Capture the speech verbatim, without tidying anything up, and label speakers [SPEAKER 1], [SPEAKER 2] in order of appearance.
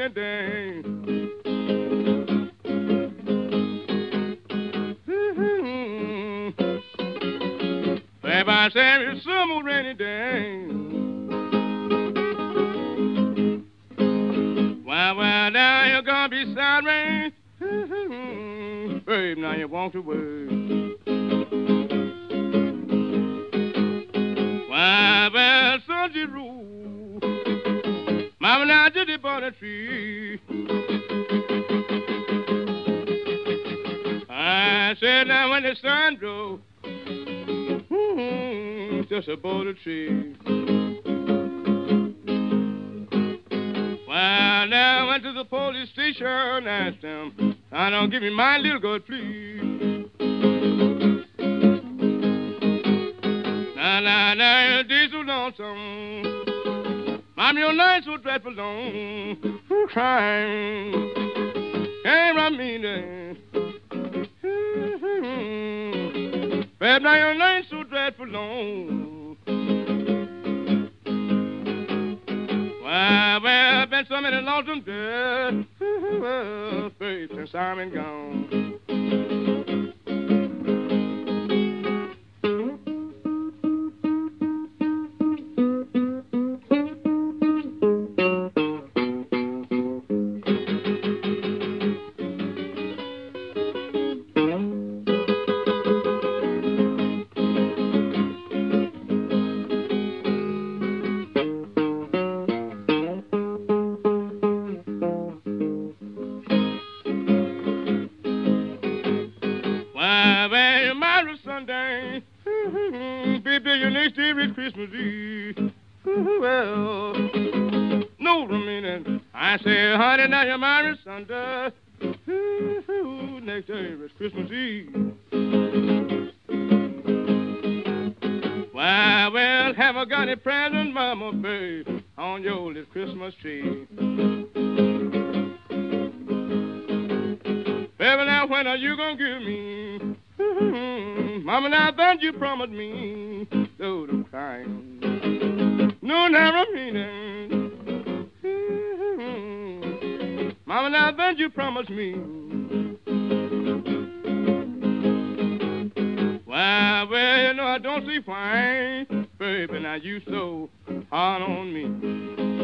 [SPEAKER 1] rainy day. If I say it's summer rainy day. Well, well, now you're gonna be sad rain. Babe, now you want to work. Well, well, Sunday rule. Mama, now did it on a tree. I said, now when the sun drove, just aboard a tree. Well, now I went to the police station and asked them, I don't give me my little girl, please. Now, now, now, days so lonesome. Mom, your nights so dreadful long. Who crying? Can't I mean it? Babe, now your nights so dreadful long. Well, well, been so many lonesome days. Well, babe, since I'm been gone. Christmas Eve. Well, no, I mean it. I say, honey, now you're married Sunday. Next day is Christmas Eve. Why, well, have I got any present, mama, babe, on your little Christmas tree? Baby, now when are you gonna give me? Mama, now that you promised me, though I'm crying. No, never mean it. Mama, now that you promised me. Why, well, you know I don't see why, baby, now you so hard on me.